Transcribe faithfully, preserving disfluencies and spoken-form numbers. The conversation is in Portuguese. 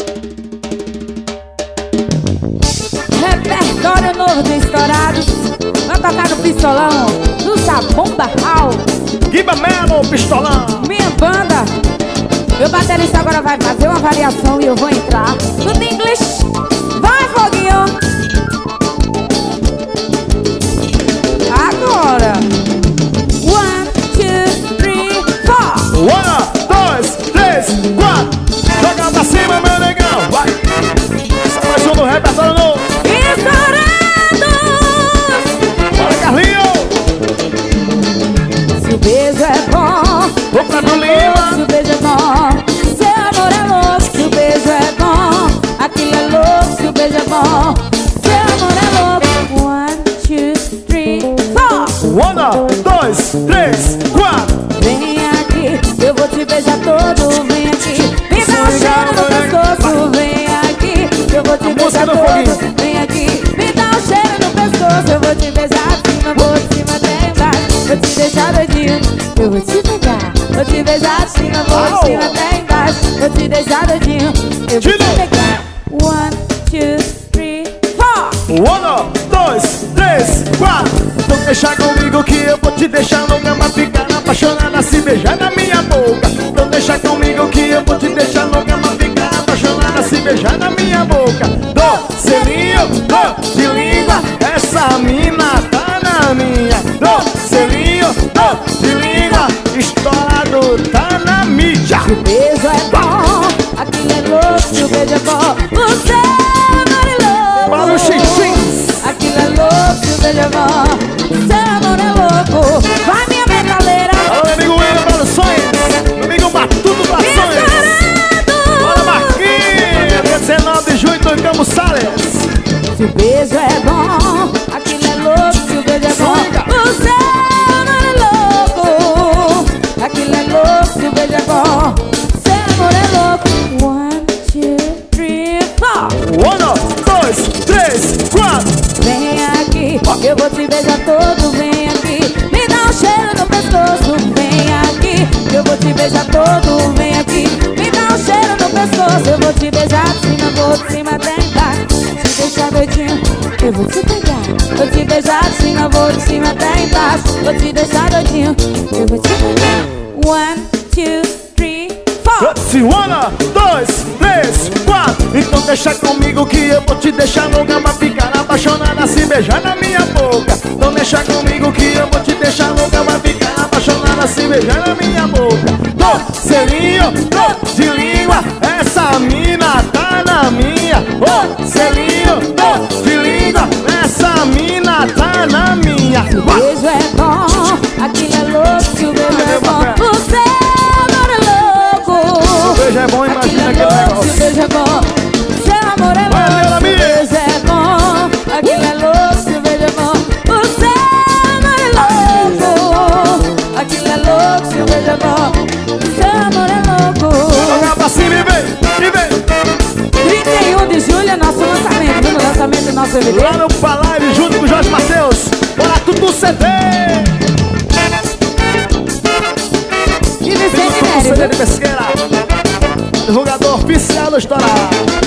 Repertório novo do Estourados. Vai tocar no pistolão do Zabumba Hall. Giba Melo, pistolão. Minha banda. Meu baterista agora vai fazer uma variação e eu vou entrar no English. Vai, Foguinho. Agora. One, two, three, four. Um, dois, três, quatro. Joga pra cima, meu negão. Vai. Essa é mais um do repertório novo. Estourados. Bora, Carlinho. Se o beijo é bom, Vou pra do Lima. se o beijo é bom, seu amor é louco. Se o beijo é bom, aquilo é louco. Se o beijo é bom, seu amor é louco. One, two, three, four. Um, dois, três, quatro. Vem aqui, eu vou te beijar todo. Vem aqui, me dá um cheiro no pescoço. Vem aqui, eu vou te beijar todo. Vem aqui, me dá um cheiro no pescoço. Eu vou te beijar acima, vou de cima até embaixo. Vou te deixar doidinho, eu vou te pegar. Vou te beijar acima, vou de cima até embaixo. Vou te deixar doidinho, eu vou te pegar. One, two, three, four. Um, dois, três, quatro. Então deixa comigo que eu vou te deixar louca, mas ficar apaixonada, se beijar na minha boca. Então deixa comigo que eu vou te deixar louca, mas ficar apaixonada, se beijar na minha boca. Do selinho, do de língua, essa mina tá na minha. Do selinho, do de língua, estourado tá na mídia. Se o beijo é bom, aquilo é louco. Se o beijo é bom, o seu amor é louco. Para o xixi. Aquilo é louco, se o beijo é bom, seu amor é louco. Vai, minha metaleira. Alô, amigo William Produções, meu amigo Matuto Produções. Bora, Marquinhos, dia dezenove de junho, do Campos Salles. Se o beijo é bom, aquilo é louco. Se o beijo é bom, o seu amor é louco. Aquilo é louco, se o beijo é bom, seu amor é louco. One, two, three, four. Um, dois, três, quatro. Vem aqui, eu vou te beijar todo. Vem aqui, me dá um cheiro no pescoço. Vem aqui, eu vou te beijar todo. Vem aqui, me dá um cheiro no pescoço. Eu vou te beijar de cima, vou de cima até embaixo. Te deixar doidinho, eu vou te pegar. Vou te beijar de cima, vou de cima até embaixo. Vou te deixar doidinho, eu vou te pegar. One, two, three, four. Um, dois, três, quatro. Então deixa comigo que eu vou te deixar louca, pra ficar apaixonada, se beijar na minha boca. Então deixa comigo que eu vou te deixar louca, pra ficar apaixonada, se beijar na minha boca. Do selinho, do de língua, essa mina tá na minha. Ô, selinho, do de língua, essa mina tá na minha. Se o beijo é bom, aquilo é louco. Se o beijo é bom, o seu amor é louco. Se o beijo é bom, imagina aquele Se o negócio. beijo é bom, seu amor é Vai, louco. Leila Se o Mia. beijo é bom, aquilo é louco. Se o beijo é bom, o seu amor é louco. Aquilo é louco. Se o beijo é bom, seu amor é louco. Joga pra cima e vem, e vem. trinta e um de julho é nosso lançamento. No lançamento do nosso E V. Lá no Palaive, junto com o Jorge Matheus. Bora tudo C D. E Vicente Tudo C D Nery, de Pesqueira. Divulgador oficial do Estourado.